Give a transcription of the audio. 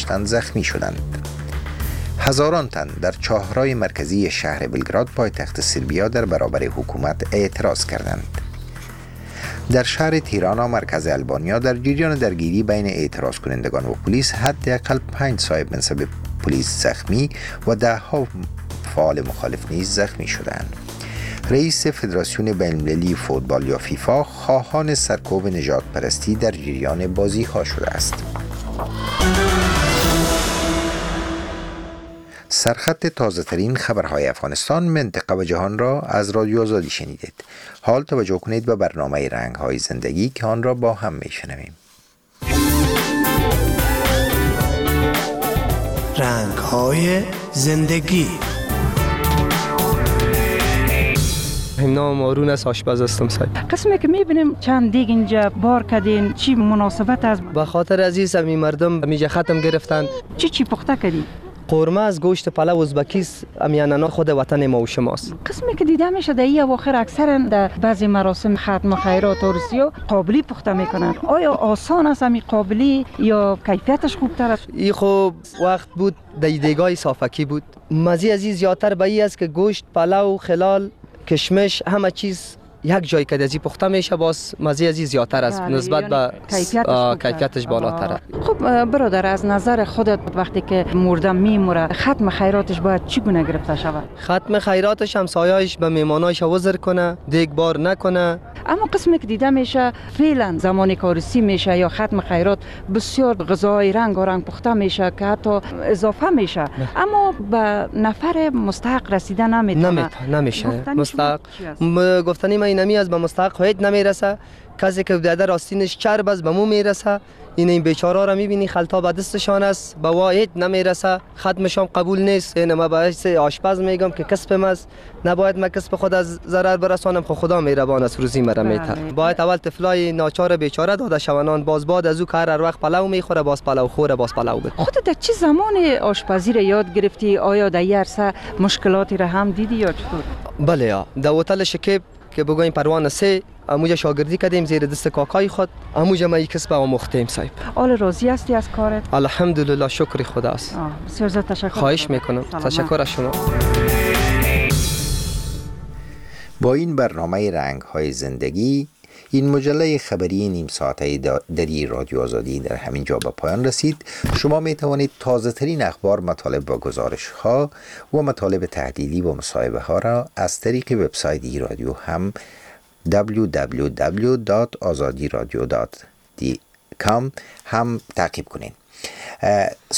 داشتند زخمی شدند. هزاران تن در چهارراه مرکزی شهر بلگراد پایتخت سربیا در برابر حکومت اعتراض کردند. در شهر تیرانا مرکز البانیا در جریان درگیری بین اعتراض کنندگان و پلیس حداقل 5 صاحب منصب پلیس زخمی و 10 فعال مخالف نیز زخمی شدند. رئیس فدراسیون بین‌المللی فوتبال یا فیفا خواهان سرکوب نژاد پرستی در جریان بازی ها شده است. سرخط تازه ترین خبرهای افغانستان، منطقه و جهان را از رادیو آزادی شنیدید. حال توجه کنید به برنامه رنگ های زندگی که آن را با هم میشنویم. رنگ های زندگی. نام آرون است، آشپز هستم صاحب. قسمی که میبینیم چند دیگ اینجا بار کردین، چی مناسبت است؟ به خاطر عزیز همی مردم همیجا ختم گرفتن. چی پخته کردی؟ قورمه از گوشت پلو ازبکیست، امیانانا خود وطن ما و شماست. قسمی که دیده میشه در این اواخر اکثرا در بعضی مراسم ختم خیرات و عرسیا قابلی پخته میکنن. آیا آسان است همین قابلی یا کیفیتش خوبتر است؟ این خوب وقت بود دیگای صافکی بود. مزه عزیز زیادتر به این است که گوشت پلو خلال کشمش همه چیز یک جای که دزی پخته میشه، باز مزه عزیز زیادتر است نسبت به کیفیتش بالاتره. خب برادر، از نظر خودت وقتی که مردم میموره ختم خیراتش باید چگونه گرفته شود؟ ختم خیراتش همسایه‌اش به میمانایش عذر کنه، دیگ بار نکنه. اما قسمی که دیده میشه فعلا زمانی که عرسی میشه یا ختم خیرات بسیار غذای رنگ و رنگ پخته میشه که حتی اضافه میشه اما به نفر مستحق رسیده نمیشه. مستحق گفتنی من نمی از به مستحق هیچ نمیرسه. کسی که در راستینش چرب است به مو میرسه. این بیچاره را میبینی خلطا به دستشان است، به واحد نمیرسه، ختمشام قبول نیست. این ما باعث آشپز میگم که کسبم است، نباید ما کسب خود از ضرر برسانم. خود خدا مهربان است، روزی مرا میتر. باید اول طفلای ناچار بیچاره داده شونان، باز بعد از او که هر وقت پلو میخوره باز پلو خوره باز پلو بده. خودت در چه زمان آشپزی را یاد گرفتی؟ آیا در این عرصه مشکلاتی را هم دیدی یا چطور؟ بله یا در هتل شکیب که بگویم پروانه 3 اموجا شاگردی کردیم زیر دست کاکای خود، اموجا ما یک کسب آموختیم صاحب. حال راضی هستی از کارت؟ الحمدلله، شکر خدا است. بسیار زیاد تشکر. خواهش میکنم. تشکر از شما. با این برنامه رنگ های زندگی، این مجله خبری نیم ساعته دری رادیو آزادی در همین جا به پایان رسید. شما می توانید تازه ترین اخبار، مطالب و گزارش ها و مطالب تحلیلی و مصاحبه ها را از طریق وبسایت ای رادیو هم www.azadiradio.com هم تعقیب کنید.